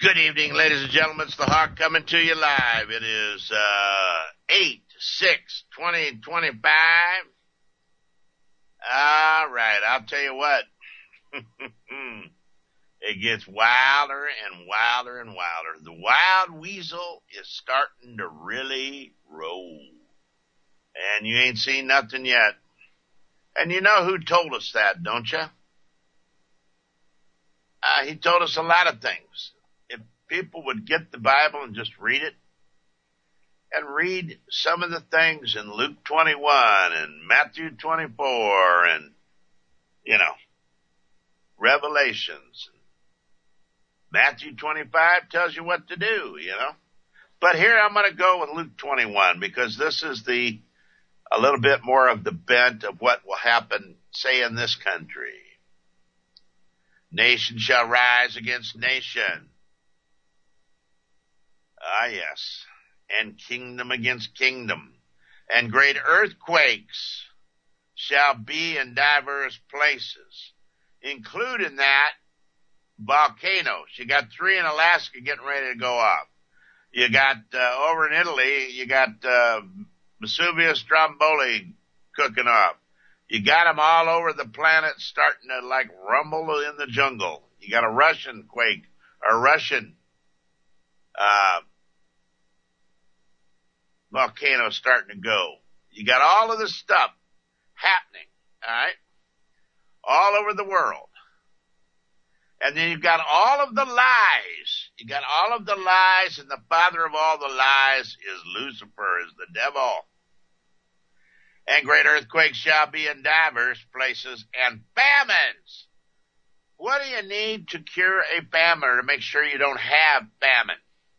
Good evening, ladies and gentlemen. It's the Hawk coming to you live. It is 8/6/2025. All right, I'll tell you what. It gets wilder and wilder and wilder. The wild weasel is starting to really roll. And you ain't seen nothing yet. And you know who told us that, don't you? He told us a lot of things. People would get the Bible and just read it and read some of the things in Luke 21 and Matthew 24 and, Revelations. Matthew 25 tells you what to do, But here I'm going to go with Luke 21 because this is a little bit more of the bent of what will happen, say, in this country. Nation shall rise against nation. Ah, yes, and kingdom against kingdom, and great earthquakes shall be in diverse places, including that volcanoes. You got 3 in Alaska getting ready to go off. You got over in Italy, you got Vesuvius Stromboli cooking up. You got them all over the planet starting to rumble in the jungle. You got a Russian quake, a Russian volcano starting to go. You got all of this stuff happening, all right, all over the world. And then you've got all of the lies. You got all of the lies, and the father of all the lies is Lucifer, is the devil. And great earthquakes shall be in divers places, and famines. What do you need to cure a famine or to make sure you don't have famine?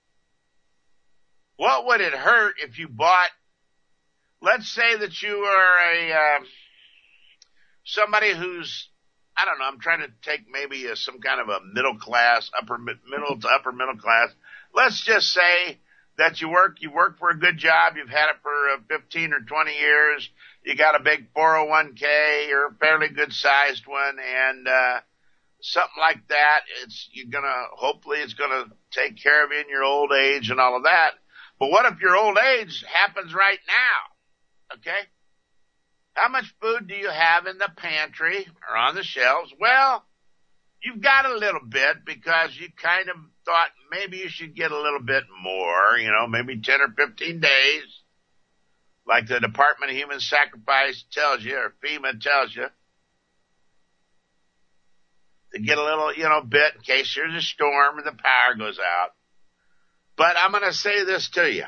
What would it hurt if you bought, let's say that you are somebody who's, I don't know, I'm trying to take maybe some kind of a middle class, middle to upper middle class. Let's just say that you work for a good job. You've had it for 15 or 20 years. You got a big 401k or a fairly good sized one, and something like that. Hopefully it's gonna take care of you in your old age and all of that. But what if your old age happens right now? Okay? How much food do you have in the pantry or on the shelves? Well, you've got a little bit because you kind of thought maybe you should get a little bit more, maybe 10 or 15 days, like the Department of Human Sacrifice tells you, or FEMA tells you, to get a little, bit in case there's a storm and the power goes out. But I'm going to say this to you.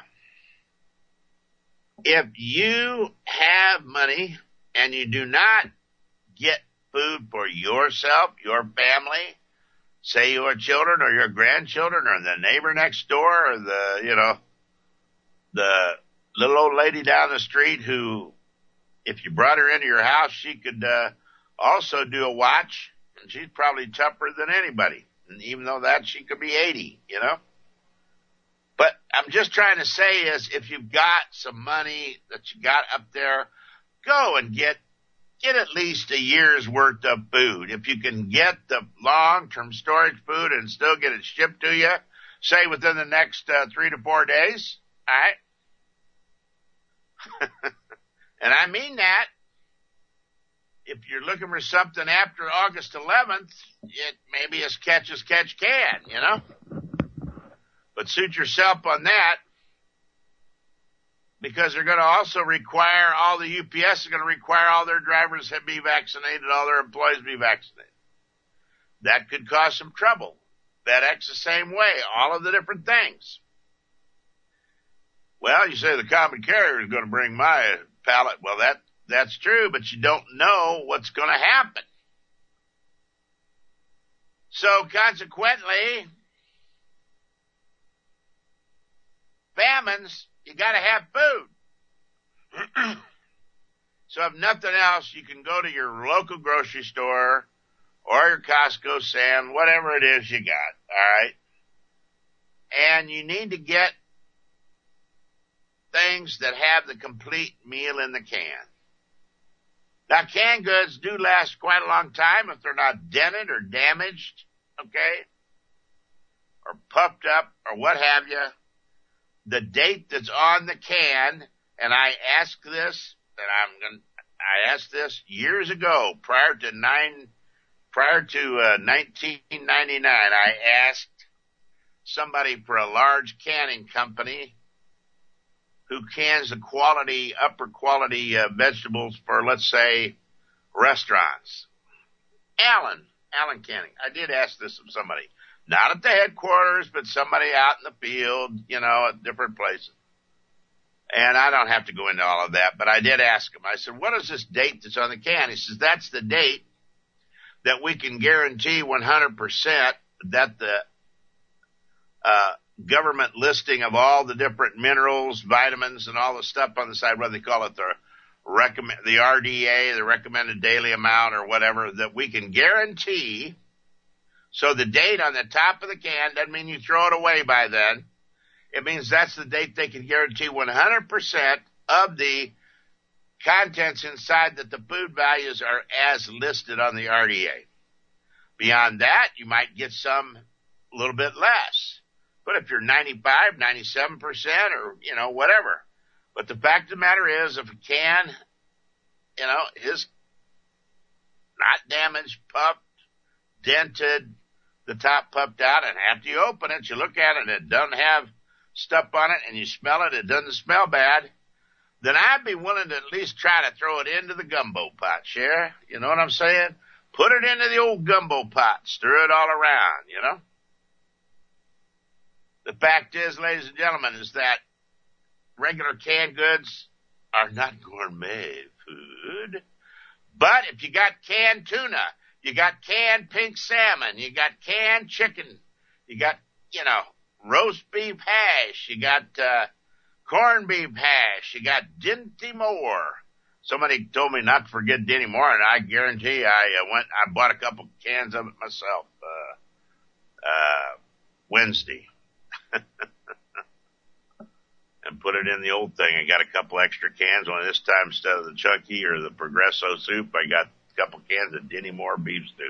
If you have money and you do not get food for yourself, your family, say your children or your grandchildren or the neighbor next door or the little old lady down the street who, if you brought her into your house, she could also do a watch, and she's probably tougher than anybody. And even though she could be 80, But I'm just trying to say is if you've got some money that you got up there, go and get at least a year's worth of food. If you can get the long-term storage food and still get it shipped to you, say within the next 3 to 4 days, all right? And I mean that. If you're looking for something after August 11th, it maybe is catch as catch can, But suit yourself on that, because they're going to also require all the UPS are going to require all their drivers to be vaccinated, all their employees be vaccinated. That could cause some trouble. FedEx the same way, all of the different things. Well, you say the common carrier is going to bring my pallet. Well, that's true, but you don't know what's going to happen. So consequently, famines, you got to have food. So if nothing else, you can go to your local grocery store or your Costco, Sam, whatever it is you got, all right? And you need to get things that have the complete meal in the can. Now, canned goods do last quite a long time if they're not dented or damaged, okay? Or puffed up or what have you, the date that's on the can, and I asked this years ago, prior to 1999. I asked somebody for a large canning company who cans the upper quality vegetables for, let's say, restaurants. Allen Canning. I did ask this of somebody, not at the headquarters, but somebody out in the field, at different places. And I don't have to go into all of that, but I did ask him. I said, what is this date that's on the can? He says, that's the date that we can guarantee 100% that the government listing of all the different minerals, vitamins, and all the stuff on the side, what do they call it, the RDA, the recommended daily amount or whatever, that we can guarantee. So the date on the top of the can doesn't mean you throw it away by then. It means that's the date they can guarantee 100% of the contents inside, that the food values are as listed on the RDA. Beyond that, you might get some a little bit less. But if you're 95, 97%, or, whatever. But the fact of the matter is, if a can, is not damaged, puffed, dented, the top puffed out, and after you open it, you look at it, and it doesn't have stuff on it, and you smell it, it doesn't smell bad, then I'd be willing to at least try to throw it into the gumbo pot, Cher. You know what I'm saying? Put it into the old gumbo pot, stir it all around, The fact is, ladies and gentlemen, is that regular canned goods are not gourmet food. But if you got canned tuna, you got canned pink salmon, you got canned chicken, you got, roast beef hash, you got corned beef hash, you got Dinty Moore. Somebody told me not to forget Dinty Moore, and I guarantee I bought a couple cans of it myself Wednesday. And put it in the old thing. I got a couple extra cans. Only this time, instead of the Chunky or the Progresso soup, I got a couple cans of Dinty Moore beef stew.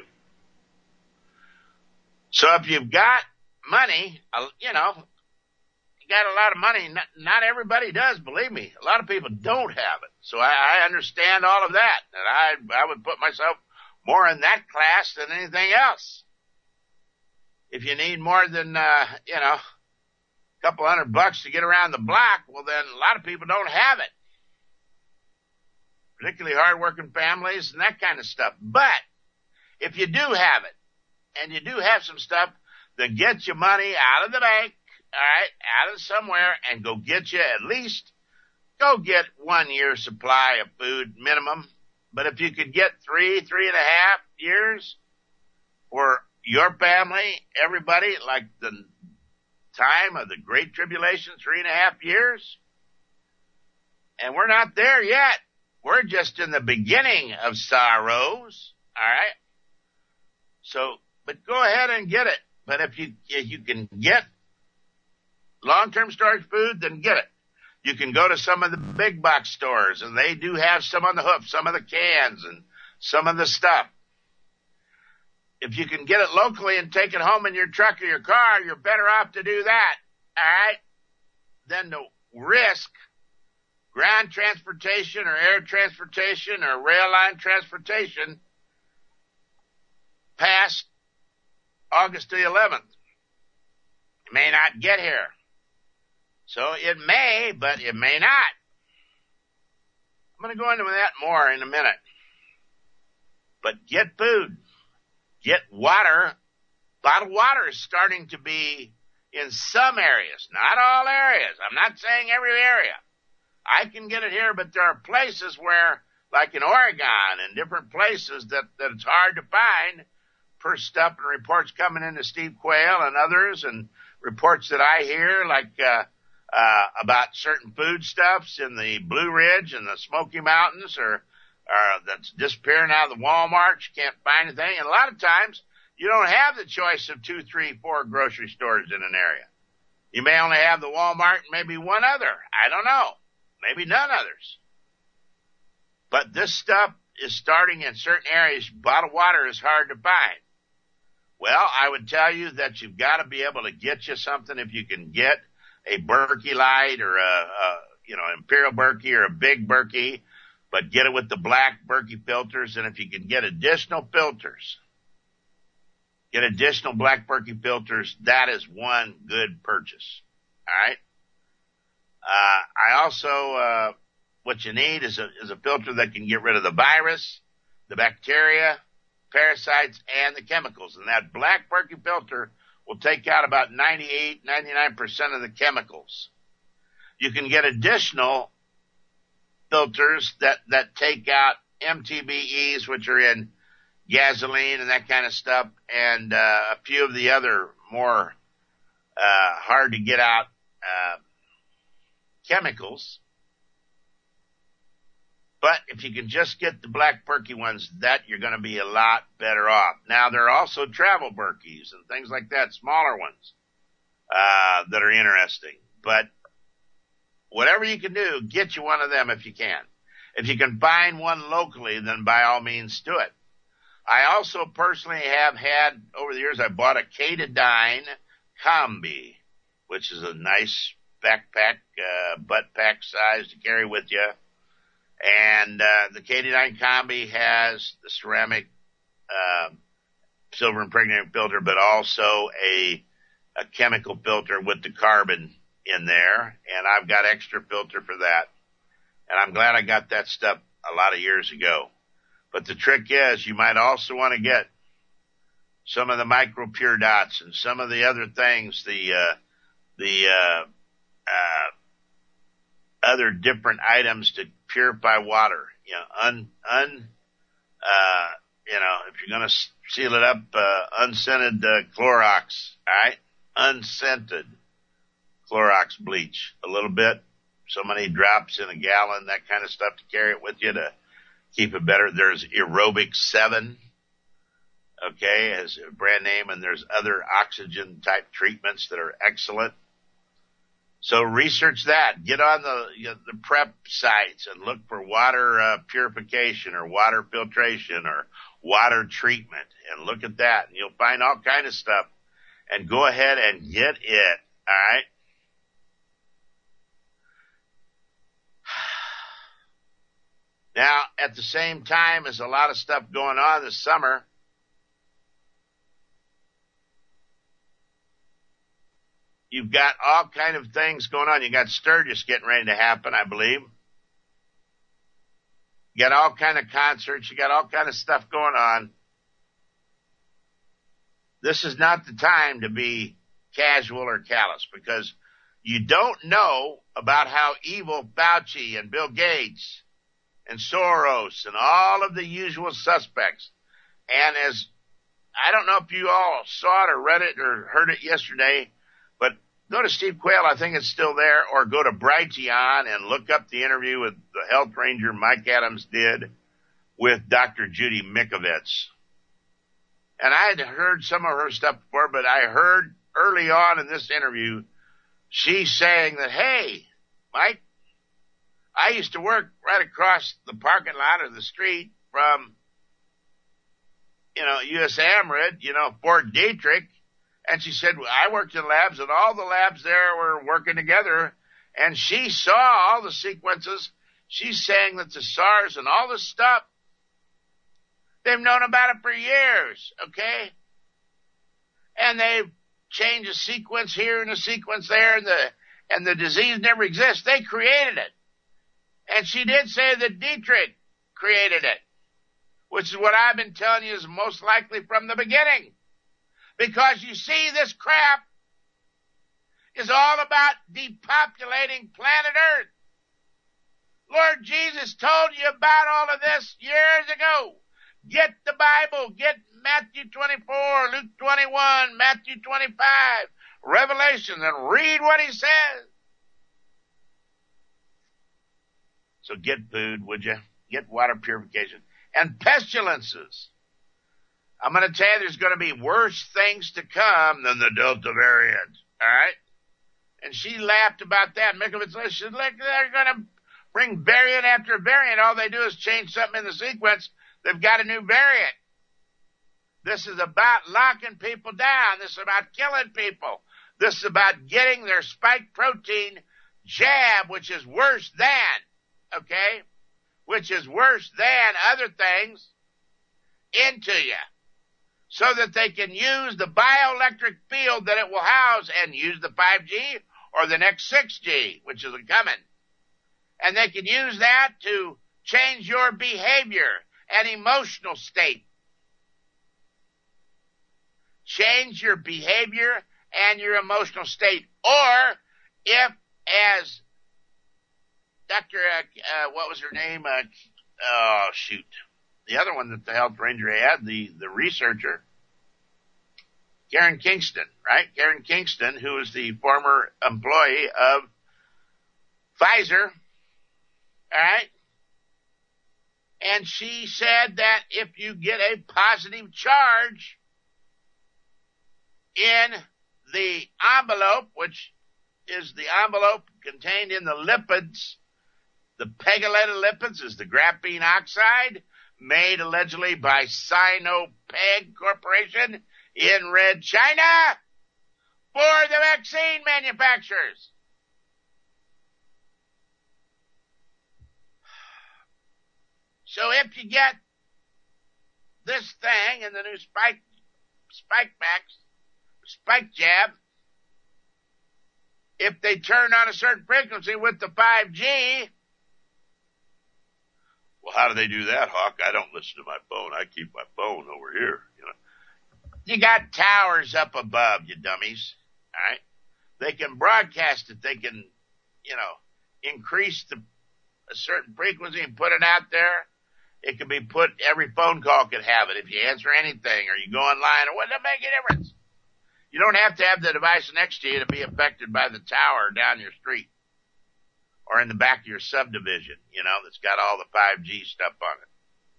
So if you've got money, you got a lot of money. Not everybody does, believe me. A lot of people don't have it. So I understand all of that. And I would put myself more in that class than anything else. If you need more than, couple $100 to get around the block, well, then a lot of people don't have it. Particularly hardworking families and that kind of stuff. But if you do have it, and you do have some stuff, then get your money out of the bank, all right, out of somewhere, and go get 1 year's supply of food minimum. But if you could get 3.5 years for your family, everybody, like the time of the Great Tribulation, 3.5 years. And we're not there yet. We're just in the beginning of sorrows. All right. So, but go ahead and get it. But if you can get long-term storage food, then get it. You can go to some of the big box stores, and they do have some on the hoof, some of the cans and some of the stuff. If you can get it locally and take it home in your truck or your car, you're better off to do that, all right, than to risk ground transportation or air transportation or rail line transportation past August the 11th. It may not get here. So it may, but it may not. I'm going to go into that more in a minute. But get food. Get water. Bottled water is starting to be in some areas, not all areas. I'm not saying every area. I can get it here, but there are places where, like in Oregon and different places that it's hard to find, per stuff and reports coming into Steve Quayle and others, and reports that I hear, like about certain foodstuffs in the Blue Ridge and the Smoky Mountains, or that's disappearing out of the Walmarts. You can't find anything. And a lot of times, you don't have the choice of 2, 3, 4 grocery stores in an area. You may only have the Walmart and maybe one other. I don't know. Maybe none others. But this stuff is starting in certain areas. Bottled water is hard to find. Well, I would tell you that you've got to be able to get you something. If you can get a Berkey Light or Imperial Berkey or a big Berkey, but get it with the black Berkey filters. And if you can get additional filters, get additional black Berkey filters, that is one good purchase. All right. I also, what you need is a filter that can get rid of the virus, the bacteria, parasites, and the chemicals. And that black Berkey filter will take out about 99% of the chemicals. You can get additional filters that take out MTBEs, which are in gasoline and that kind of stuff, and a few of the other more hard to get out chemicals. But if you can just get the black Berkey ones, that you're going to be a lot better off. Now, there are also travel Berkeys and things like that, smaller ones, that are interesting. But whatever you can do, get you one of them if you can. If you can find one locally, then by all means do it. I also personally have had, over the years, I bought a Katadyn Combi, which is a nice backpack, butt pack size to carry with you. And the Katadyn Combi has the ceramic silver impregnated filter, but also a chemical filter with the carbon in there. And I've got extra filter for that. And I'm glad I got that stuff a lot of years ago. But the trick is you might also want to get some of the micro pure dots and some of the other things, the other different items to purify water. If you're going to seal it up, unscented Clorox, all right? Unscented Clorox bleach, a little bit, so many drops in a gallon, that kind of stuff to carry it with you to keep it better. There's Aerobic 7, okay, as a brand name, and there's other oxygen type treatments that are excellent. So research that. Get on the prep sites and look for water purification or water filtration or water treatment, and look at that, and you'll find all kind of stuff. And go ahead and get it. All right. Now, at the same time, as a lot of stuff going on this summer, you've got all kind of things going on. You got Sturgis getting ready to happen, I believe. You got all kind of concerts. You got all kind of stuff going on. This is not the time to be casual or callous, because you don't know about how evil Fauci and Bill Gates and Soros and all of the usual suspects. And as I don't know if you all saw it or read it or heard it yesterday, but go to Steve Quayle, I think it's still there, or go to Brighteon and look up the interview with the health ranger Mike Adams did with Dr. Judy Mikovits. And I had heard some of her stuff before, but I heard early on in this interview, she's saying that, hey, Mike, I used to work right across the parking lot or the street from, U.S. Amrid, Fort Detrick. And she said, I worked in labs, and all the labs there were working together. And she saw all the sequences. She's saying that the SARS and all this stuff, they've known about it for years, okay? And they've changed a sequence here and a sequence there, and the disease never exists. They created it. And she did say that Dietrich created it, which is what I've been telling you is most likely from the beginning. Because you see, this crap is all about depopulating planet Earth. Lord Jesus told you about all of this years ago. Get the Bible. Get Matthew 24, Luke 21, Matthew 25, Revelation, and read what he says. So get food, would you? Get water purification. And pestilences. I'm going to tell you there's going to be worse things to come than the Delta variant. All right? And she laughed about that. Mikovits said, look, they're going to bring variant after variant. All they do is change something in the sequence. They've got a new variant. This is about locking people down. This is about killing people. This is about getting their spike protein jab, which is worse than, okay, which is worse than other things, into you, so that they can use the bioelectric field that it will house and use the 5G or the next 6G, which is coming. And they can use that to change your behavior and emotional state. Change your behavior and your emotional state. Or if, as Dr. What was her name? The other one that the Health Ranger had, the researcher, Karen Kingston, right? Karen Kingston, who is the former employee of Pfizer, all right? And she said that if you get a positive charge in the envelope, which is the envelope contained in the lipids, the pegylated lipids is the graphene oxide, made allegedly by Sinopec Corporation in Red China for the vaccine manufacturers. So if you get this thing in the new spike jab, if they turn on a certain frequency with the 5G, well, how do they do that, Hawk? I don't listen to my phone. I keep my phone over here, you know. You got towers up above, you dummies, all right? They can broadcast it. They can, you know, increase a certain frequency and put it out there. It can be put, every phone call could have it. If you answer anything or you go online, it wouldn't make a difference. You don't have to have the device next to you to be affected by the tower down your street or in the back of your subdivision, you know, that's got all the 5G stuff on it.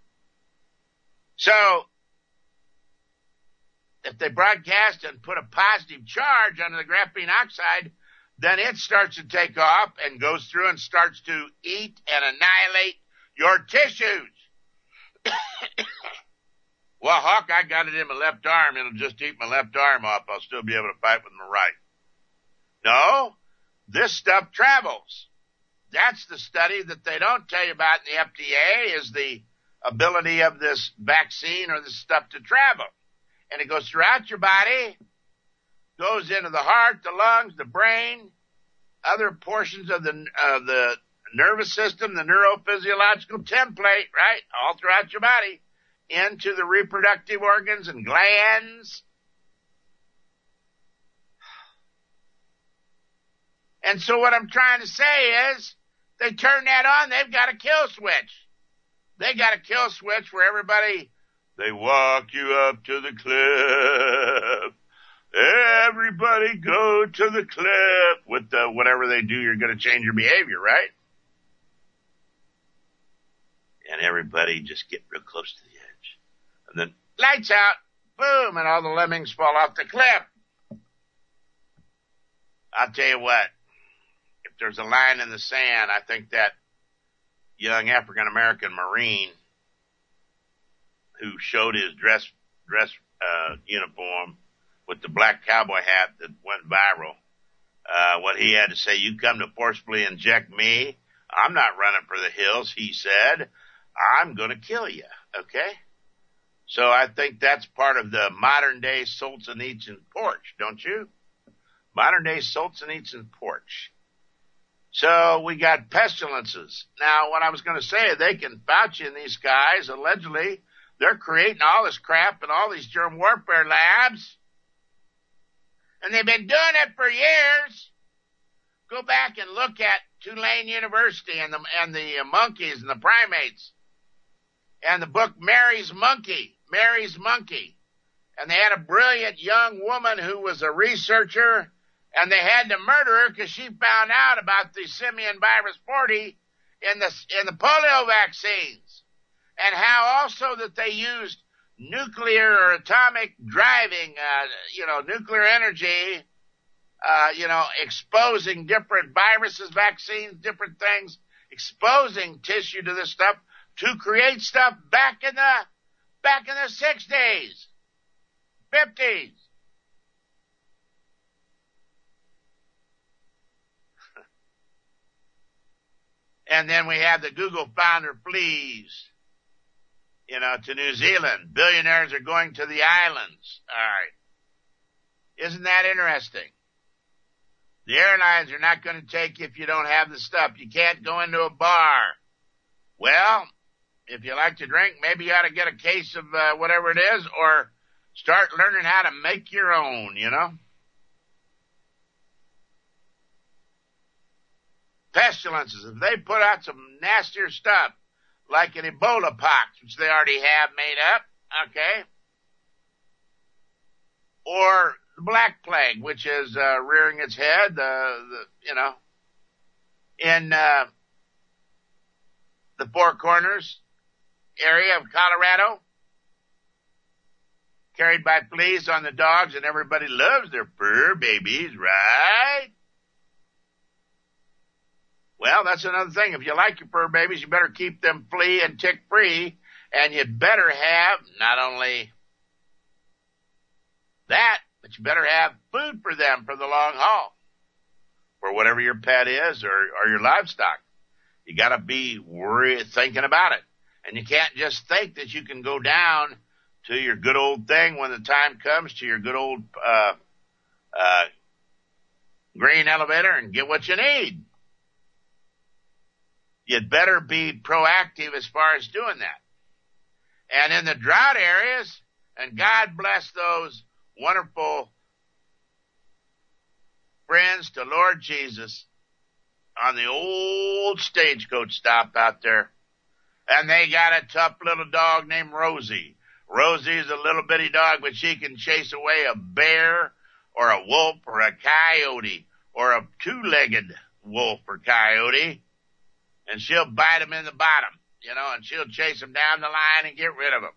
So, if they broadcast and put a positive charge under the graphene oxide, then it starts to take off and goes through and starts to eat and annihilate your tissues. Well, Hawk, I got it in my left arm. It'll just eat my left arm off. I'll still be able to fight with my right. No, this stuff travels. That's the study that they don't tell you about in the FDA, is the ability of this vaccine or this stuff to travel. And it goes throughout your body, goes into the heart, the lungs, the brain, other portions of the nervous system, the neurophysiological template, right? All throughout your body, into the reproductive organs and glands. And so what I'm trying to say is, they turn that on, they've got a kill switch. They got a kill switch where everybody, they walk you up to the cliff. Everybody go to the cliff. With the whatever they do, you're going to change your behavior, right? And everybody just get real close to the edge. And then lights out, boom, and all the lemmings fall off the cliff. I'll tell you what, if there's a line in the sand, I think that young African-American Marine who showed his dress uniform with the black cowboy hat that went viral, what he had to say, you come to forcibly inject me, I'm not running for the hills, he said. I'm going to kill you, okay? So I think that's part of the modern-day Solzhenitsyn porch, don't you? Modern-day Solzhenitsyn porch. So we got pestilences. Now, what I was going to say, they can Fauci and these guys, allegedly, they're creating all this crap in all these germ warfare labs. And they've been doing it for years. Go back and look at Tulane University and the monkeys and the primates. And the book Mary's Monkey. And they had a brilliant young woman who was a researcher, and they had to murder her because she found out about the simian virus 40 in the polio vaccines, and how also that they used nuclear or atomic driving, nuclear energy, exposing different viruses, vaccines, different things, exposing tissue to this stuff to create stuff back in the 60s. 50s. And then we have the Google founder flees, to New Zealand. Billionaires are going to the islands. All right. Isn't that interesting? The airlines are not going to take you if you don't have the stuff. You can't go into a bar. Well, if you like to drink, maybe you ought to get a case of whatever it is, or start learning how to make your own, Pestilences, if they put out some nastier stuff, like an Ebola pox, which they already have made up, okay? Or the Black Plague, which is rearing its head, in the Four Corners area of Colorado, carried by fleas on the dogs, and everybody loves their fur babies, right? Well, that's another thing. If you like your fur babies, you better keep them flea and tick free, and you better have not only that, but you better have food for them for the long haul, for whatever your pet is or your livestock. You got to be thinking about it, and you can't just think that you can go down to your good old thing when the time comes, to your good old grain elevator and get what you need. You'd better be proactive as far as doing that. And in the drought areas, and God bless those wonderful friends to Lord Jesus on the old stagecoach stop out there. And they got a tough little dog named Rosie. Rosie's a little bitty dog, but she can chase away a bear or a wolf or a coyote or a two-legged wolf or coyote. And she'll bite him in the bottom, and she'll chase him down the line and get rid of him.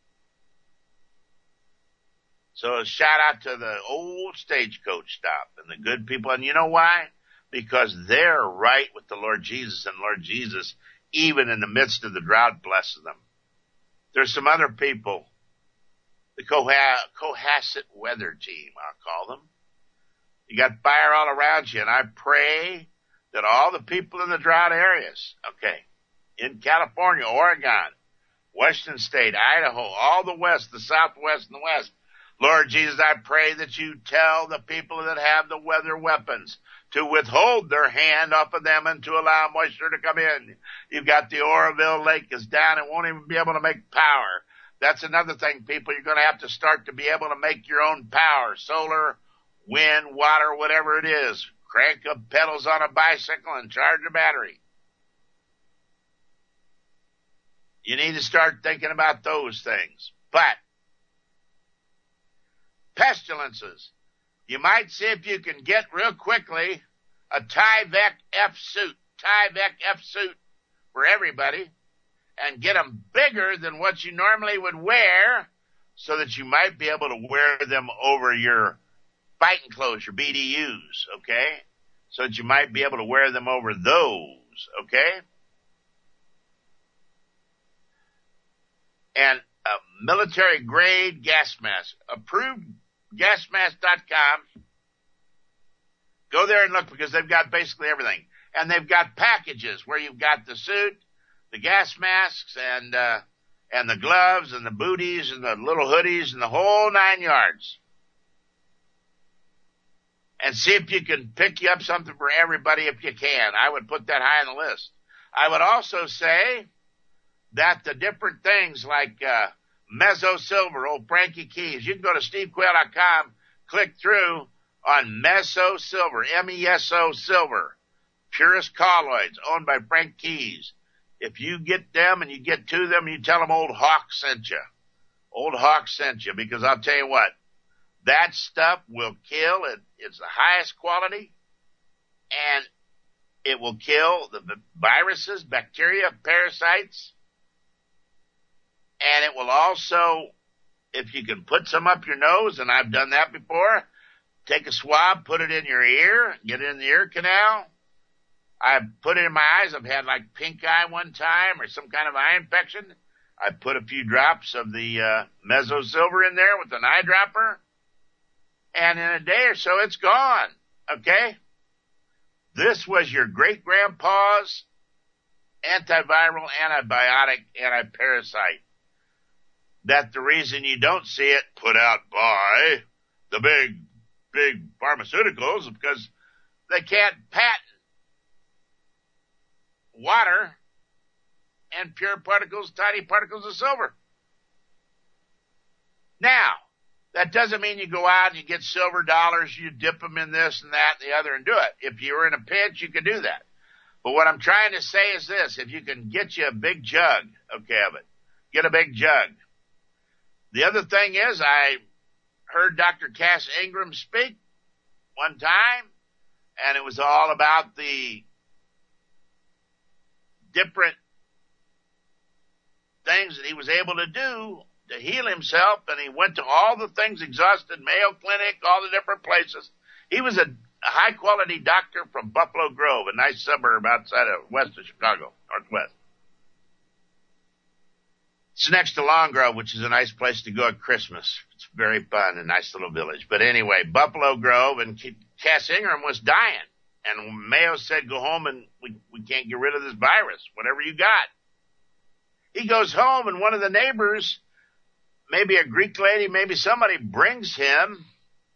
So a shout out to the old stagecoach stop and the good people. And you know why? Because they're right with the Lord Jesus, and Lord Jesus, even in the midst of the drought, blesses them. There's some other people, the Cohasset weather team, I'll call them. You got fire all around you, and I pray that all the people in the drought areas, in California, Oregon, Western State, Idaho, all the West, the Southwest, and the West, Lord Jesus, I pray that you tell the people that have the weather weapons to withhold their hand off of them and to allow moisture to come in. You've got the Oroville Lake is down and won't even be able to make power. That's another thing, people. You're going to have to start to be able to make your own power, solar, wind, water, whatever it is. Crank up pedals on a bicycle and charge a battery. You need to start thinking about those things. But pestilences, you might see if you can get real quickly a Tyvek F suit for everybody, and get them bigger than what you normally would wear, so that you might be able to wear them over your fighting clothes, your BDUs, so that you might be able to wear them over those, And a military grade gas mask, approved gasmask.com. Go there and look, because they've got basically everything. And they've got packages where you've got the suit, the gas masks, and the gloves, and the booties, and the little hoodies, and the whole 9 yards. And see if you can pick you up something for everybody if you can. I would put that high on the list. I would also say that the different things like Mezzo Silver, old Frankie Keys, you can go to stevequail.com, click through on Mezzo Silver, M-E-S-O Silver, purest colloids, owned by Frank Keys. If you get them and you get to them, you tell them Old Hawk sent you. Old Hawk sent you, because I'll tell you what, that stuff will kill. It's the highest quality, and it will kill the viruses, bacteria, parasites, and it will also, if you can put some up your nose, and I've done that before, take a swab, put it in your ear, get it in the ear canal. I've put it in my eyes. I've had like pink eye one time, or some kind of eye infection. I put a few drops of the Meso Silver in there with an eyedropper, and in a day or so, it's gone. Okay? This was your great-grandpa's antiviral, antibiotic, antiparasite. That's the reason you don't see it put out by the big pharmaceuticals, because they can't patent water and pure particles, tiny particles of silver. Now, that doesn't mean you go out and you get silver dollars, you dip them in this and that and the other and do it. If you were in a pinch, you could do that. But what I'm trying to say is this: if you can get you a big jug, okay, of it, get a big jug. The other thing is, I heard Dr. Cass Ingram speak one time, and it was all about the different things that he was able to do to heal himself, and he went to all the things, exhausted Mayo Clinic, all the different places. He was a high-quality doctor from Buffalo Grove, a nice suburb outside of west of Chicago, northwest. It's next to Long Grove, which is a nice place to go at Christmas. It's very fun, a nice little village. But anyway, Buffalo Grove, and Cass Ingram was dying. And Mayo said, go home and we can't get rid of this virus, whatever you got. He goes home, and one of the neighbors, maybe a Greek lady, maybe somebody, brings him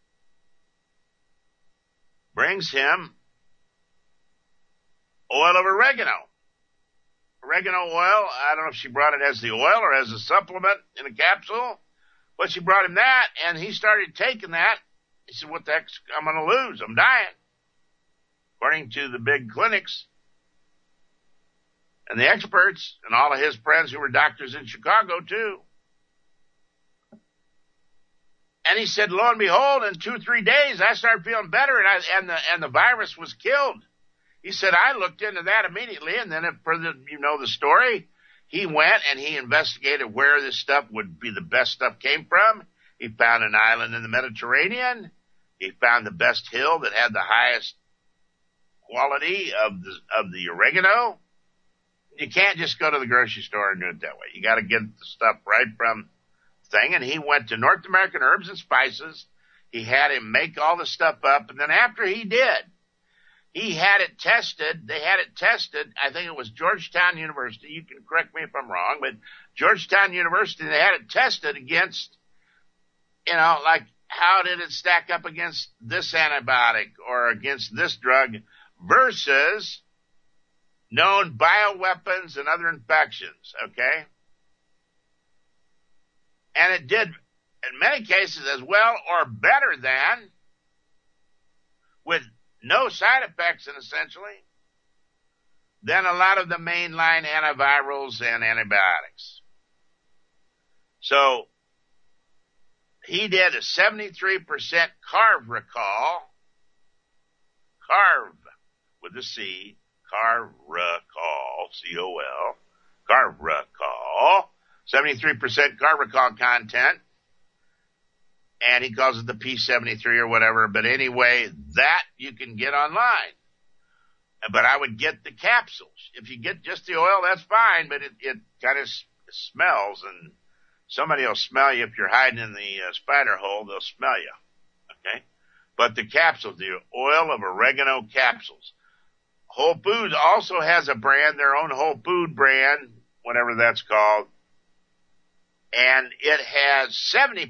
oil of oregano. Oregano oil, I don't know if she brought it as the oil or as a supplement in a capsule, but she brought him that, and he started taking that. He said, what the heck, I'm going to lose, I'm dying. According to the big clinics and the experts and all of his friends who were doctors in Chicago too. And he said, lo and behold, in 2 or 3 days, I started feeling better, and the virus was killed. He said, I looked into that immediately, and then further, you know the story, he went and he investigated where this stuff would be, the best stuff came from. He found an island in the Mediterranean. He found the best hill that had the highest quality of the oregano. You can't just go to the grocery store and do it that way. You got to get the stuff right from the thing. And he went to North American Herbs and Spices. He had him make all the stuff up, and then after he did, he had it tested. They had it tested. I think it was Georgetown University. You can correct me if I'm wrong, but Georgetown University, they had it tested against, like how did it stack up against this antibiotic or against this drug versus known bioweapons and other infections, okay? And it did, in many cases, as well or better than, with no side effects, and essentially, than a lot of the mainline antivirals and antibiotics. So, he did a 73% carve recall, carve with a C, carve recall, C-O-L, carve recall, 73% carve recall content, and he calls it the P73 or whatever, but anyway, that you can get online. But I would get the capsules. If you get just the oil, that's fine, but it kind of smells, and somebody will smell you if you're hiding in the spider hole, they'll smell you, okay? But the capsules, the oil of oregano capsules. Whole Foods also has a brand, their own Whole Food brand, whatever that's called, and it has 70%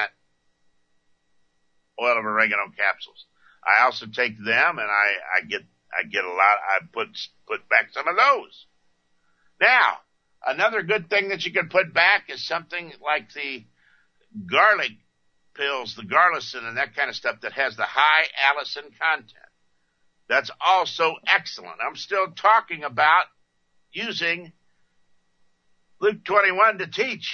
oil of oregano capsules. I also take them, and I get a lot. I put back some of those. Now, another good thing that you can put back is something like the garlic pills, the Garlicin, and that kind of stuff that has the high allicin content. That's also excellent. I'm still talking about using Luke 21 to teach.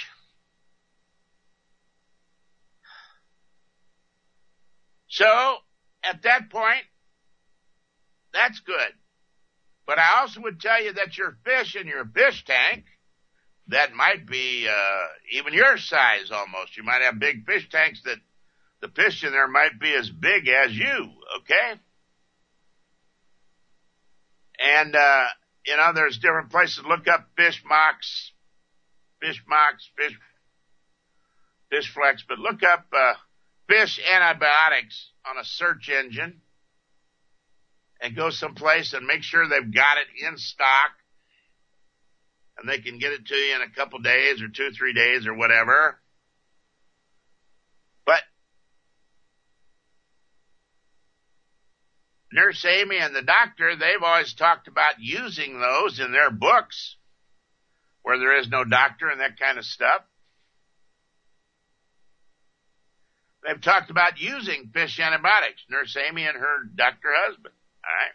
So, at that point, that's good. But I also would tell you that your fish in your fish tank, that might be even your size almost. You might have big fish tanks that the fish in there might be as big as you, okay? And, there's different places. Look up fish mocks Fish Mox, Fish Flex, but look up fish antibiotics on a search engine and go someplace and make sure they've got it in stock and they can get it to you in a couple days or 2 or 3 days or whatever. But Nurse Amy and the doctor, they've always talked about using those in their books where there is no doctor and that kind of stuff. They've talked about using fish antibiotics, Nurse Amy and her doctor husband. All right.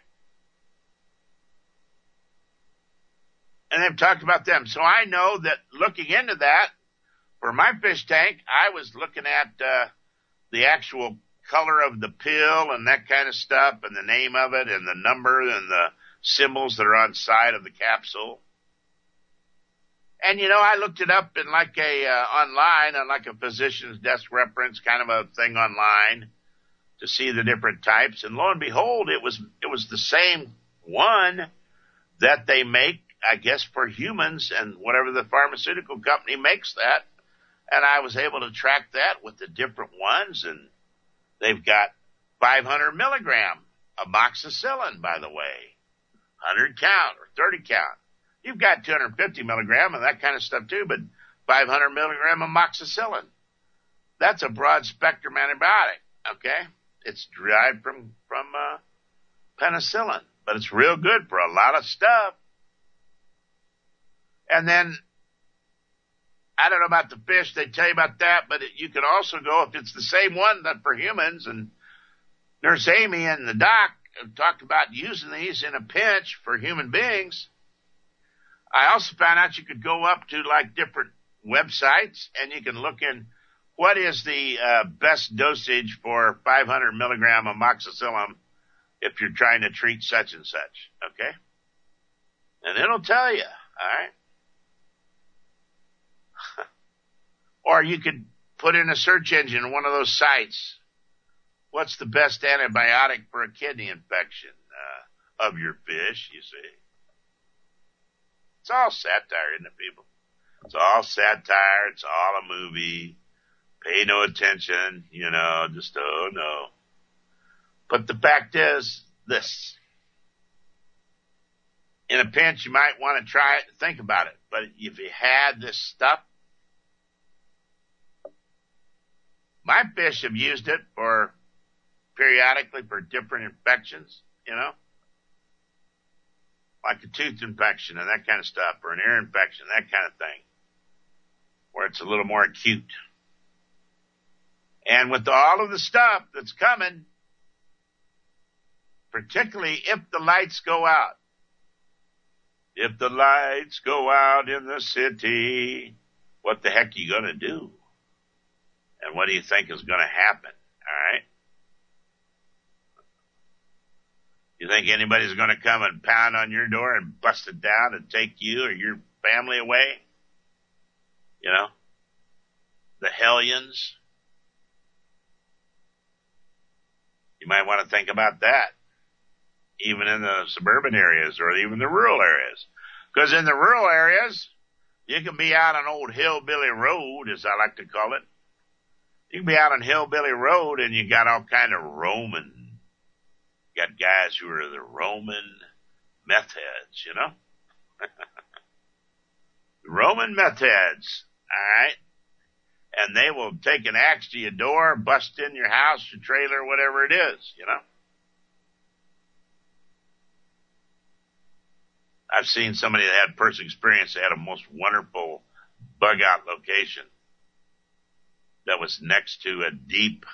And they've talked about them. So I know that looking into that, for my fish tank, I was looking at the actual color of the pill and that kind of stuff and the name of it and the number and the symbols that are on side of the capsule. And, you know, I looked it up in like online on like a physician's desk reference kind of a thing online to see the different types. And lo and behold, it was the same one that they make, I guess, for humans and whatever the pharmaceutical company makes that. And I was able to track that with the different ones. And they've got 500 milligram amoxicillin, by the way, 100 count or 30 count. You've got 250 milligram and that kind of stuff too, but 500 milligram amoxicillin. That's a broad spectrum antibiotic, okay? It's derived from penicillin, but it's real good for a lot of stuff. And then, I don't know about the fish, they tell you about that, but you can also go, if it's the same one that for humans, and Nurse Amy and the doc have talked about using these in a pinch for human beings. I also found out you could go up to like different websites and you can look in what is the best dosage for 500 milligram amoxicillin if you're trying to treat such and such, okay? And it'll tell you, all right? Or you could put in a search engine, one of those sites, what's the best antibiotic for a kidney infection of your fish, you see? It's all satire, isn't it, people? It's all satire. It's all a movie. Pay no attention, you know, just, oh no. But the fact is this. In a pinch, you might want to try it and think about it. But if you had this stuff, my fish have used it for periodically for different infections, you know, like a tooth infection and that kind of stuff, or an ear infection, that kind of thing, where it's a little more acute. And with all of the stuff that's coming, particularly if the lights go out, if the lights go out in the city, what the heck are you going to do? And what do you think is going to happen? All right? You think anybody's going to come and pound on your door and bust it down and take you or your family away? You know? The hellions? You might want to think about that. Even in the suburban areas or even the rural areas. Because in the rural areas, you can be out on old Hillbilly Road, as I like to call it. You can be out on Hillbilly Road and you got all kind of Roman. You got guys who are the Roman meth heads, you know? Roman meth heads, all right? And they will take an axe to your door, bust in your house, your trailer, whatever it is, you know? I've seen somebody that had personal experience. They had a most wonderful bug out location that was next to a deep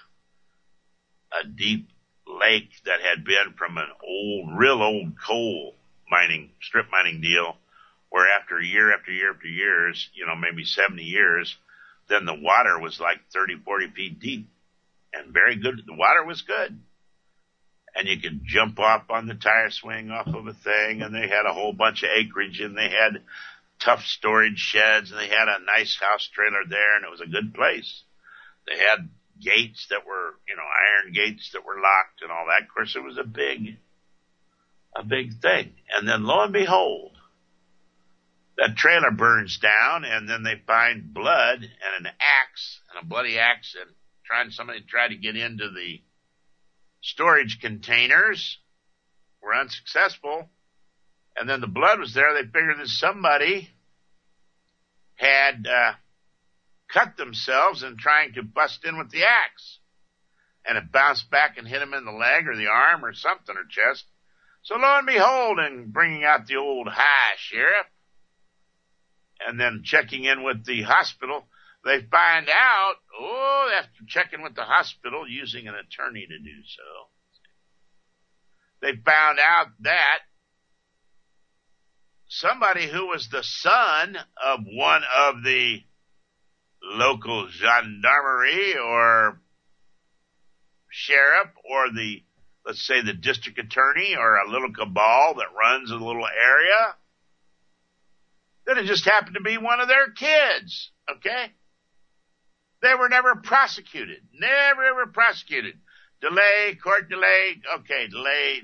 lake that had been from an real old coal mining, strip mining deal, where after years, you know, maybe 70 years, then the water was like 30, 40 feet deep and very good. The water was good. And you could jump off on the tire swing off of a thing, and they had a whole bunch of acreage, and they had tough storage sheds, and they had a nice house trailer there, and it was a good place. They had gates that were, you know, iron gates that were locked and all that. Of course, it was a big thing. And then lo and behold, That trailer burns down, and then they find blood and an axe, and a bloody axe, and somebody tried to get into the storage containers, were unsuccessful, and then the blood was there. They figured that somebody had cut themselves in trying to bust in with the axe, and it bounced back and hit him in the leg or the arm or something, or chest. So lo and behold, in bringing out the old high sheriff, and then checking in with the hospital, they find out, after checking with the hospital, using an attorney to do so, they found out that somebody who was the son of one of the local gendarmerie or sheriff or let's say the district attorney or a little cabal that runs a little area, that it just happened to be one of their kids, okay? They were never prosecuted. Never, ever prosecuted. Delay, court delay, okay, delay,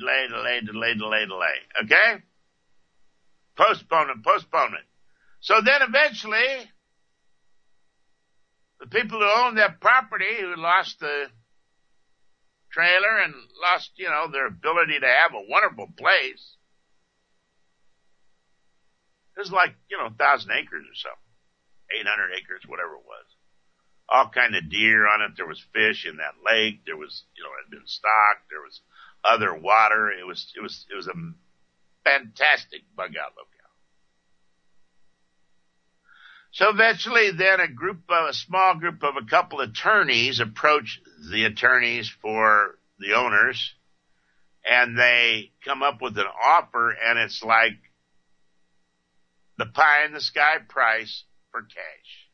okay? Postponement. So then eventually, the people who owned that property, who lost the trailer and lost, their ability to have a wonderful place, it was like, 1,000 acres or so, 800 acres, whatever it was. All kind of deer on it. There was fish in that lake. There was, it had been stocked. There was other water. It was a fantastic bug out locale. So eventually then a small group of a couple attorneys approach the attorneys for the owners, and they come up with an offer, and it's like the pie in the sky price for cash.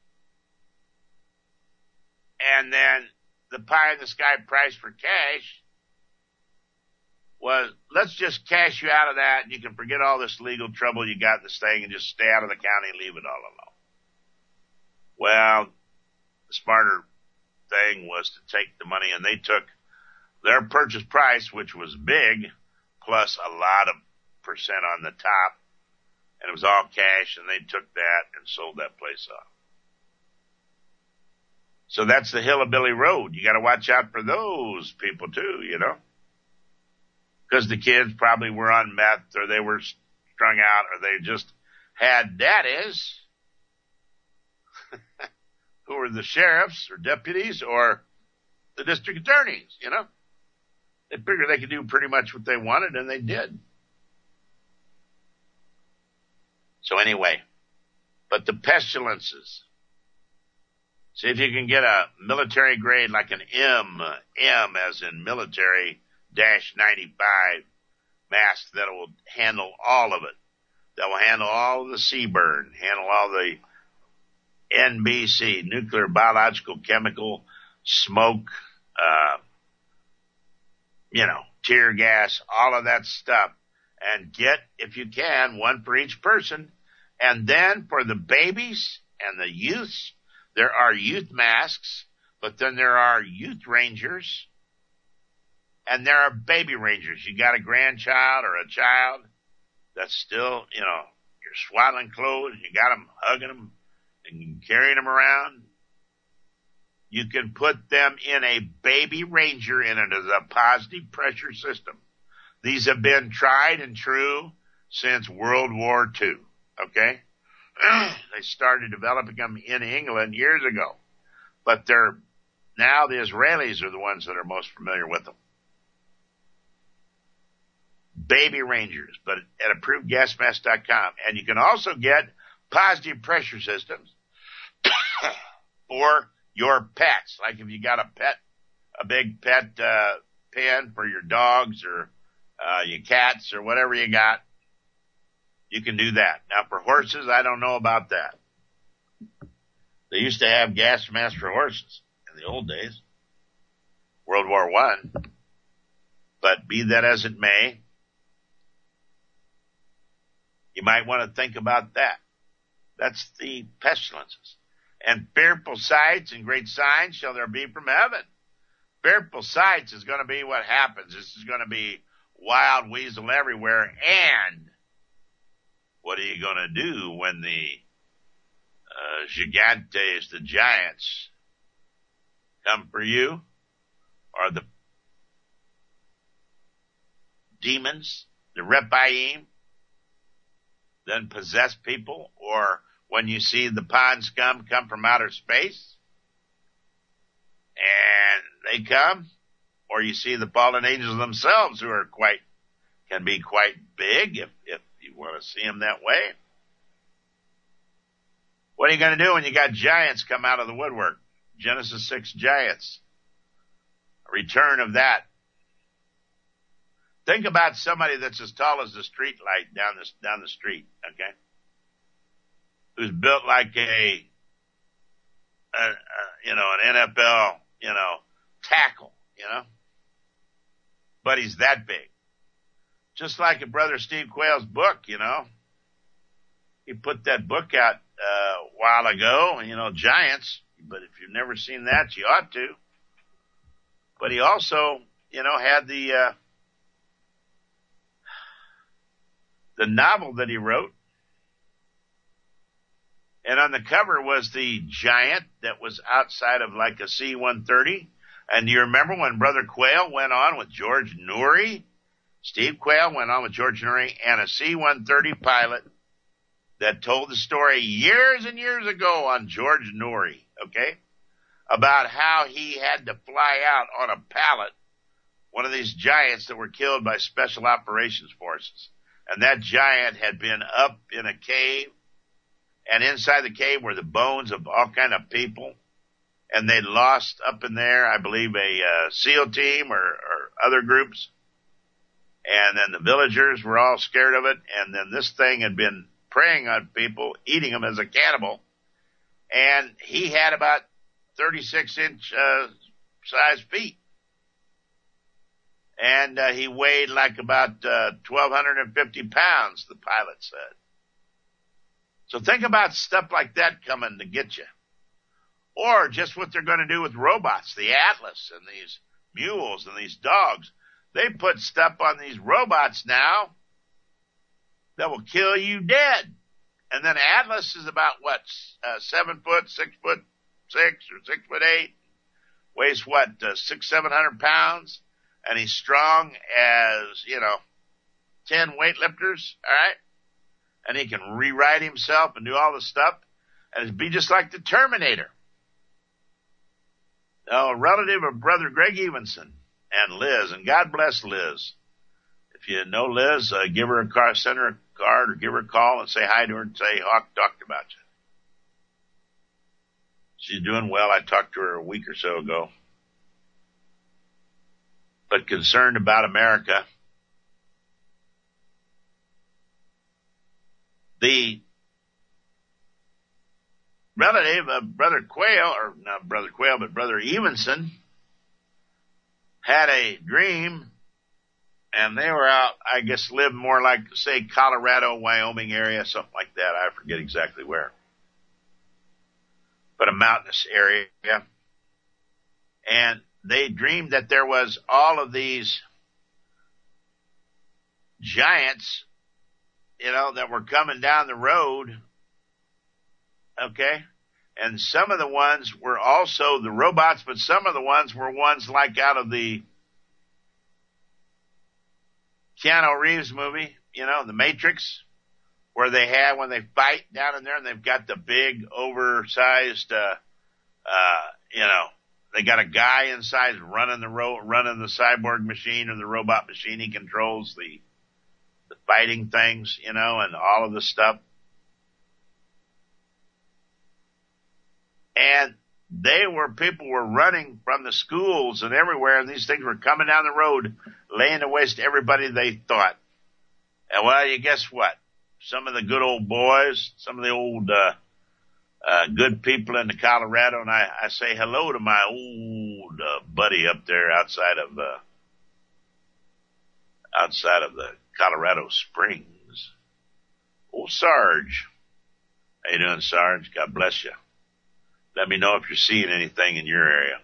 And then the pie in the sky price for cash was, let's just cash you out of that, and you can forget all this legal trouble you got in this thing and just stay out of the county and leave it all alone. Well, the smarter thing was to take the money, and they took their purchase price, which was big, plus a lot of percent on the top, and it was all cash, and they took that and sold that place off. So that's the Hillbilly Road. You got to watch out for those people too, because the kids probably were on meth, or they were strung out, or they just had daddies who were the sheriffs or deputies or the district attorneys, They figured they could do pretty much what they wanted, and they did. So anyway, but the pestilences. See if you can get a military grade like an M as in military -95 mask that will handle all of it. That will handle all of the CBRN, handle all the NBC, nuclear, biological, chemical, smoke, tear gas, all of that stuff. And get, if you can, one for each person. And then for the babies and the youths, there are youth masks, but then there are youth rangers, and there are baby rangers. You got a grandchild or a child that's still, you're swaddling clothes, you got them hugging them and carrying them around. You can put them in a baby ranger, and it is a positive pressure system. These have been tried and true since World War II, okay? They started developing them in England years ago, but now the Israelis are the ones that are most familiar with them. Baby Rangers, but at ApprovedGasMask.com. And you can also get positive pressure systems for your pets. Like if you got a big pet pen for your dogs or your cats or whatever you got, you can do that. Now for horses, I don't know about that. They used to have gas masks for horses in the old days, World War I. But be that as it may, you might want to think about that. That's the pestilences. And fearful sights and great signs shall there be from heaven. Fearful sights is going to be what happens. This is going to be wild weasel everywhere, and what are you going to do when the gigantes, the giants, come for you? Or the demons, the Rephaim, then possess people? Or when you see the pond scum come from outer space, and they come? Or you see the fallen angels themselves, who are can be quite big, if you want to see them that way. What are you going to do when you got giants come out of the woodwork? Genesis 6 giants. A return of that. Think about somebody that's as tall as the street light down the street, okay? Who's built like an NFL, tackle, But he's that big. Just like in Brother Steve Quayle's book, He put that book out a while ago, Giants. But if you've never seen that, you ought to. But he also, had the novel that he wrote. And on the cover was the giant that was outside of like a C-130. And do you remember when Brother Quayle went on with George Noory? Steve Quayle went on with George Noory and a C-130 pilot that told the story years and years ago on George Noory, okay? About how he had to fly out on a pallet, one of these giants that were killed by Special Operations Forces. And that giant had been up in a cave, and inside the cave were the bones of all kind of people. And they lost up in there, I believe, a SEAL team or other groups. And then the villagers were all scared of it. And then this thing had been preying on people, eating them as a cannibal. And he had about 36-inch size feet. And he weighed like about 1,250 pounds, the pilot said. So think about stuff like that coming to get you. Or just what they're going to do with robots, the Atlas and these mules and these dogs. They put stuff on these robots now that will kill you dead. And then Atlas is about 7 foot, 6'6" or 6'8", weighs 600-700 pounds, and he's strong as 10 weightlifters. All right, and he can rewrite himself and do all the stuff, and it'd be just like the Terminator. A relative of Brother Greg Evenson and Liz, and God bless Liz. If you know Liz, give her a car, send her a card, or give her a call and say hi to her and say Hawk talked about you. She's doing well. I talked to her a week or so ago. But concerned about America. The relative of Brother Quayle, or not Brother Quayle, but Brother Evenson, had a dream, and they were out, I guess, lived more like, say, Colorado, Wyoming area, something like that. I forget exactly where. But a mountainous area. And they dreamed that there was all of these giants, that were coming down the road. Okay? And some of the ones were also the robots, but some of the ones were ones like out of the Keanu Reeves movie, The Matrix, where they have, when they fight down in there and they've got the big oversized, they got a guy inside running the cyborg machine or the robot machine. He controls the fighting things, and all of the stuff. And people were running from the schools and everywhere, and these things were coming down the road, laying to waste everybody they thought. And well, you guess what? Some of the good old boys, some of the old, good people in the Colorado, and I say hello to my old buddy up there outside of the Colorado Springs. Old Sarge. How you doing, Sarge? God bless you. Let me know if you're seeing anything in your area.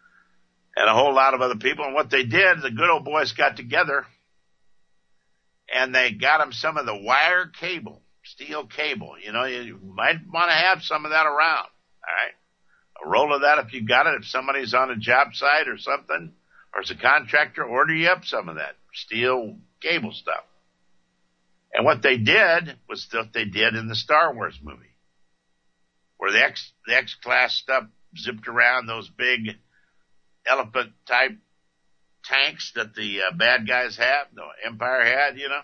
And a whole lot of other people. And what they did, the good old boys got together and they got them some of the wire cable, steel cable. You know, you might want to have some of that around. All right. A roll of that if you got it. If somebody's on a job site or something, or as a contractor, order you up some of that steel cable stuff. And what they did was stuff they did in the Star Wars movie, where the X-class stuff zipped around those big elephant-type tanks that the bad guys had, the Empire had, you know.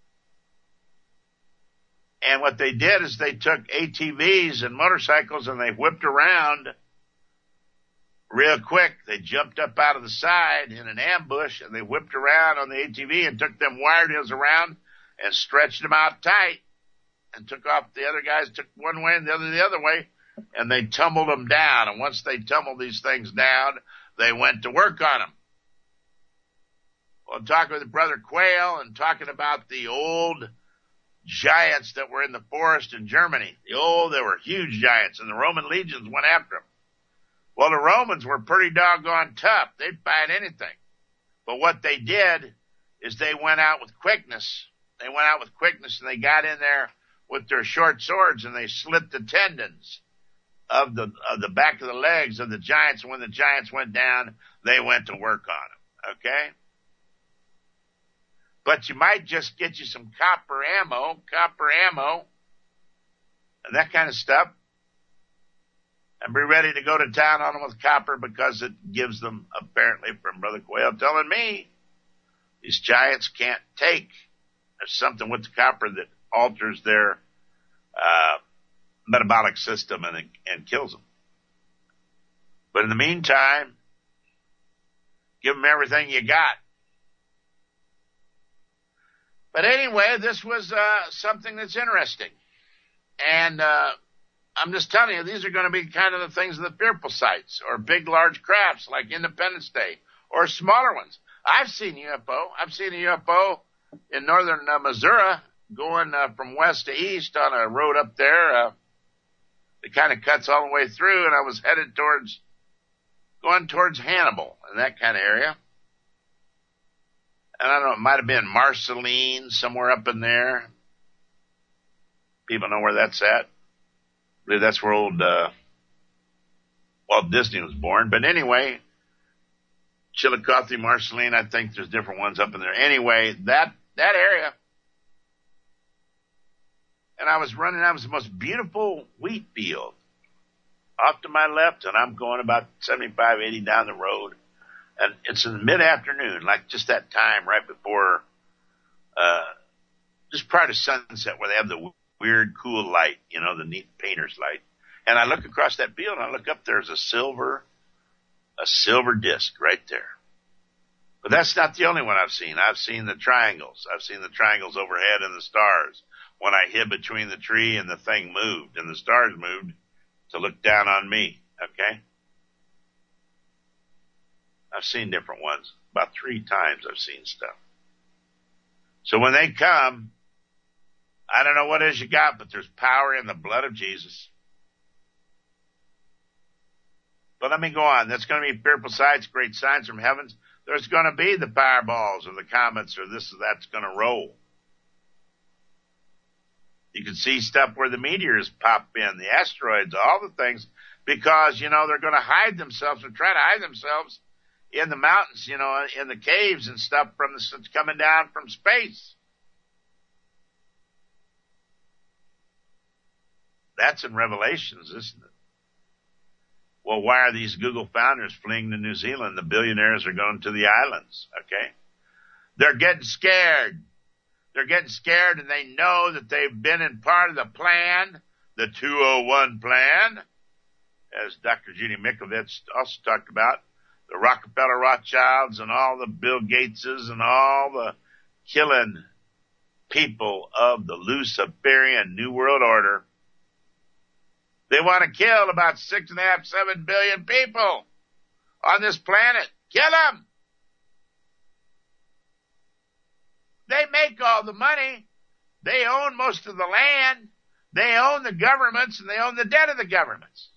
And what they did is they took ATVs and motorcycles and they whipped around real quick. They jumped up out of the side in an ambush and they whipped around on the ATV and took them wire deals around and stretched them out tight and took off. The other guys took one way and the other way, and they tumbled them down. And once they tumbled these things down, they went to work on them. Well, I'm talking with Brother Quayle and talking about the old giants that were in the forest in Germany. They were huge giants, and the Roman legions went after them. Well, the Romans were pretty doggone tough. They'd fight anything. But what they did is they went out with quickness. They went out with quickness, and they got in there with their short swords, and they slit the tendons of the back of the legs of the giants. And when the giants went down, they went to work on them. Okay? But you might just get you some copper ammo, and that kind of stuff, and be ready to go to town on them with copper because it gives them, apparently from Brother Quayle telling me, these giants can't take. There's something with the copper that alters their metabolic system and kills them. But in the meantime, give them everything you got. But anyway, this was something that's interesting. And I'm just telling you, these are going to be kind of the things of the fearful sites, or big, large crafts like Independence Day, or smaller ones. I've seen UFO. I've seen a UFO in northern Missouri going from west to east on a road up there. It kind of cuts all the way through, and I was headed going towards Hannibal and that kind of area. And I don't know, it might have been Marceline, somewhere up in there. People know where that's at. I believe that's where old Walt Disney was born. But anyway, Chillicothe, Marceline, I think there's different ones up in there. Anyway, that area. And I was the most beautiful wheat field off to my left, and I'm going about 75, 80 down the road. And it's in the mid-afternoon, like just that time right before, just prior to sunset, where they have the weird, cool light, you know, the neat painter's light. And I look across that field, and I look up, there's a silver disc right there. But that's not the only one I've seen. I've seen the triangles. I've seen the triangles overhead and the stars. When I hid between the tree and the thing moved, and the stars moved to look down on me, okay? I've seen different ones. About 3 times I've seen stuff. So when they come, I don't know what it is you got, but there's power in the blood of Jesus. But let me go on. That's going to be fearful sights, great signs from heavens. There's going to be the fireballs or the comets or this or that's going to roll. You can see stuff where the meteors pop in, the asteroids, all the things, because, you know, they're going to hide themselves or try to hide themselves in the mountains, you know, in the caves and stuff coming down from space. That's in Revelations, isn't it? Well, why are these Google founders fleeing to New Zealand? The billionaires are going to the islands, okay? They're getting scared. They're getting scared, and they know that they've been in part of the plan, the 201 plan, as Dr. Judy Mikovits also talked about, the Rockefeller Rothschilds and all the Bill Gateses and all the killing people of the Luciferian New World Order. They want to kill about 6.5, 7 billion people on this planet. Kill them! They make all the money. They own most of the land. They own the governments, and they own the debt of the governments.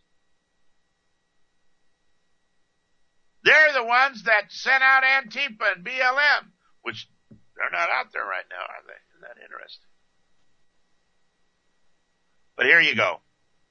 They're the ones that sent out Antifa and BLM, which They're not out there right now, are they? Isn't that interesting? But here you go.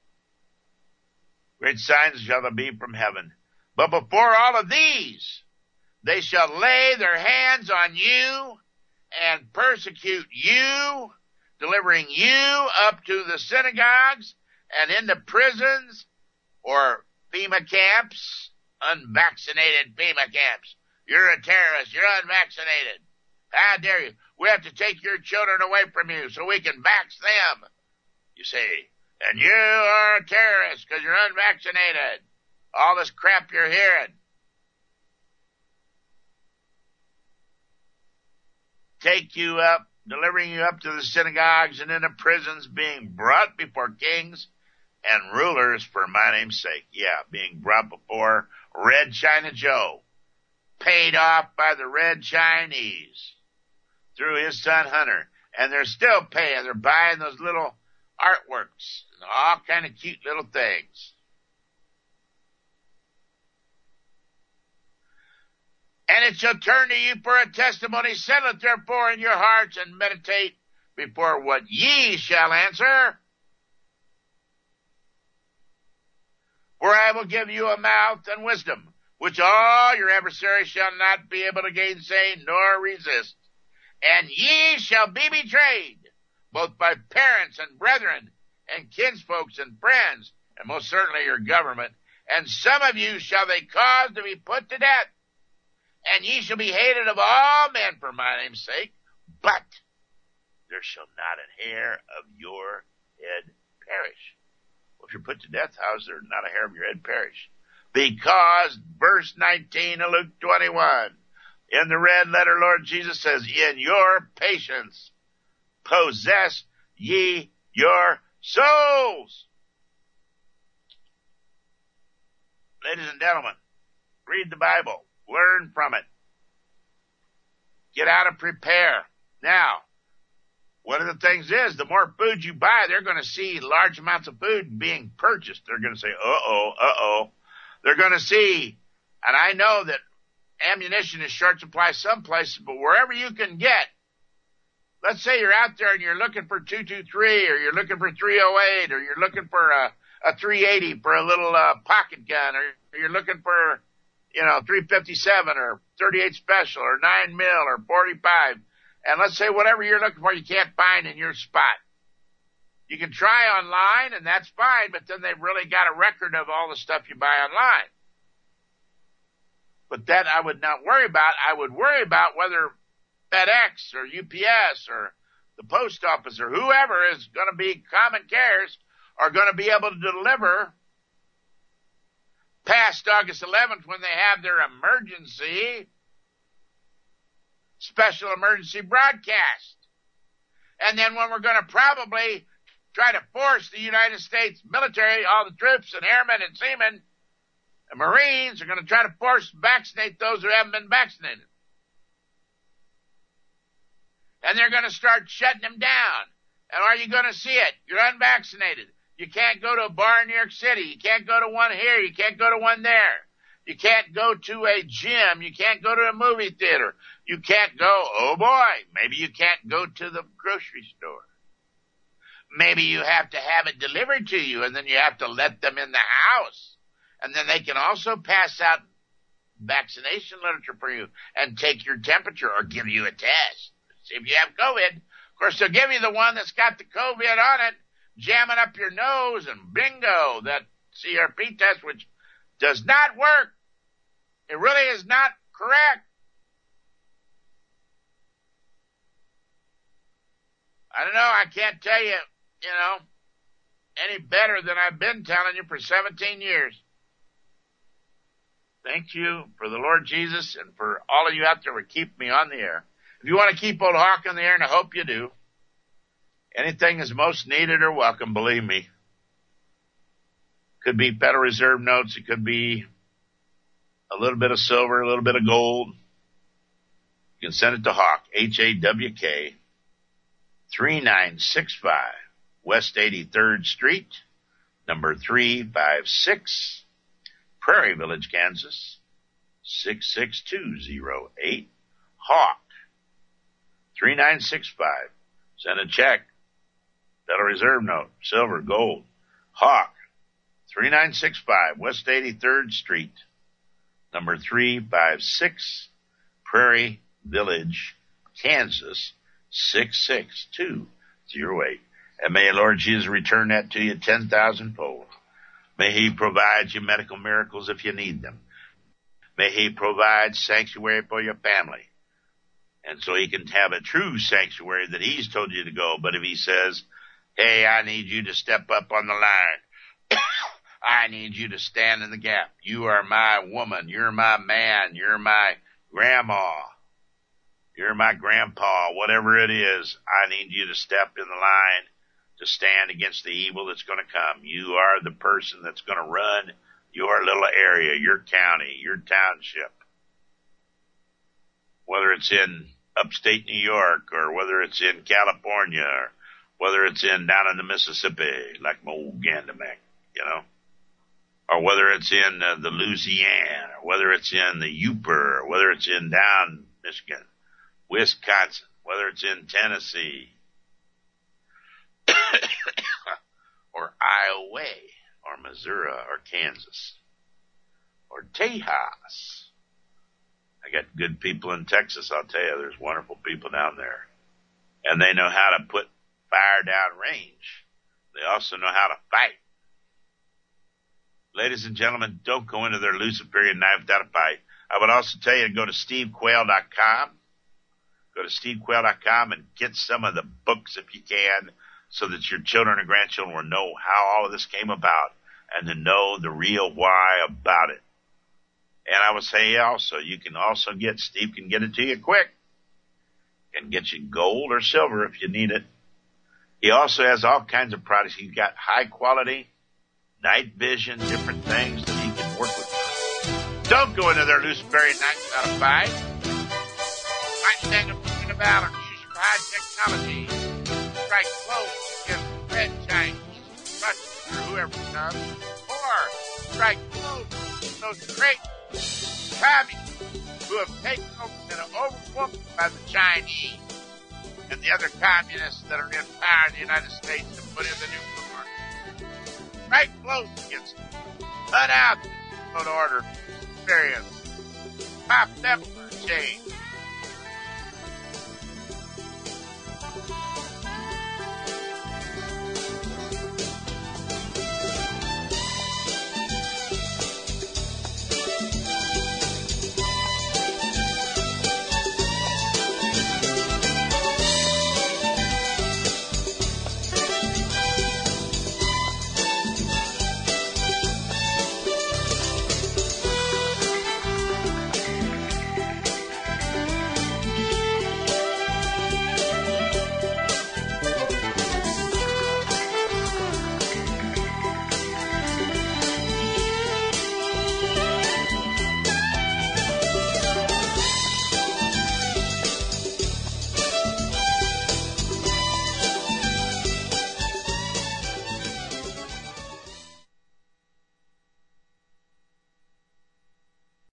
Great signs shall there be from heaven. But before all of these, they shall lay their hands on you and persecute you, delivering you up to the synagogues and into prisons or FEMA camps, unvaccinated FEMA camps. You're a terrorist. You're unvaccinated. How dare you? We have to take your children away from you so we can vax them, you see. And you are a terrorist because you're unvaccinated. All this crap you're hearing. Take you up, delivering you up to the synagogues and into prisons, being brought before kings and rulers for my name's sake. Yeah, being brought before Red China Joe, paid off by the Red Chinese through his son Hunter. And they're still paying. They're buying those little artworks and all kind of cute little things. And it shall turn to you for a testimony. Settle it therefore in your hearts and meditate before what ye shall answer. For I will give you a mouth and wisdom, which all your adversaries shall not be able to gainsay nor resist. And ye shall be betrayed, both by parents and brethren, and kinsfolks and friends, and most certainly your government. And some of you shall they cause to be put to death. And ye shall be hated of all men for my name's sake, but there shall not an hair of your head perish. Well, if you're put to death, how is there not a hair of your head perish? Because, verse 19 of Luke 21, in the red letter, Lord Jesus says, in your patience possess ye your souls. Ladies and gentlemen, read the Bible. Learn from it. Get out and prepare. Now, one of the things is, the more food you buy, they're going to see large amounts of food being purchased. They're going to say, uh-oh. They're going to see, and I know that ammunition is short supply some places, but wherever you can get, let's say you're out there and you're looking for 223, or you're looking for 308, or you're looking for a 380 for a little pocket gun, or you're looking for 357 or 38 special or 9 mil or 45. And let's say whatever you're looking for you can't find in your spot. You can try online and that's fine, but then they've really got a record of all the stuff you buy online. But that I would not worry about. I would worry about whether FedEx or UPS or the post office or whoever is going to be common cares are going to be able to deliver past August 11th when they have their special emergency broadcast. And then when we're going to probably try to force the United States military, all the troops and airmen and seamen and Marines are going to try to vaccinate those who haven't been vaccinated. And they're going to start shutting them down. And are you going to see it? You're unvaccinated. You can't go to a bar in New York City. You can't go to one here. You can't go to one there. You can't go to a gym. You can't go to a movie theater. You can't go, oh boy, maybe you can't go to the grocery store. Maybe you have to have it delivered to you, and then you have to let them in the house. And then they can also pass out vaccination literature for you and take your temperature or give you a test. See if you have COVID. Of course, they'll give you the one that's got the COVID on it, jamming up your nose, and bingo, that CRP test, which does not work. It really is not correct. I don't know. I can't tell you, any better than I've been telling you for 17 years. Thank you for the Lord Jesus and for all of you out there who keep me on the air. If you want to keep Old Hawk on the air, and I hope you do, anything is most needed or welcome, believe me. Could be Federal Reserve notes. It could be a little bit of silver, a little bit of gold. You can send it to Hawk, H-A-W-K, 3965 West 83rd Street, number 356, Prairie Village, Kansas, 66208. Hawk, 3965. Send a check. Federal Reserve note, silver, gold. Hawk, 3965 West 83rd Street, number 356, Prairie Village, Kansas, 66208. And may Lord Jesus return that to you 10,000-fold. May He provide you medical miracles if you need them. May He provide sanctuary for your family. And so He can have a true sanctuary that He's told you to go. But if He says, hey, I need you to step up on the line. I need you to stand in the gap. You are my woman. You're my man. You're my grandma. You're my grandpa. Whatever it is, I need you to step in the line to stand against the evil that's going to come. You are the person that's going to run your little area, your county, your township. Whether it's in upstate New York or whether it's in California or whether it's down in the Mississippi, like my old Gandamak, or whether it's in the Louisiana, or whether it's in the Yooper, or whether it's in down Michigan, Wisconsin, whether it's in Tennessee, or Iowa, or Missouri, or Kansas, or Tejas. I got good people in Texas, I'll tell you. There's wonderful people down there. And they know how to put fire down range. They also know how to fight. Ladies and gentlemen, don't go into their Luciferian knife without a fight. I would also tell you to go to stevequail.com. Go to stevequail.com and get some of the books if you can so that your children and grandchildren will know how all of this came about and to know the real why about it. And I would say also, you can also Steve can get it to you quick. Can get you gold or silver if you need it. He also has all kinds of products. He's got high quality, night vision, different things that he can work with. Don't go into their Luciferian night without a fight. Might think I'm thinking about it. Use your high technology. Strike close against the Red Chinese, Russians, or whoever comes. Or strike close against those great communists who have taken over and are overwhelmed by the Chinese and the other communists that are in power in the United States to put in the nuclear market. Strike close against them. Put out the order experience. Pop them for a change.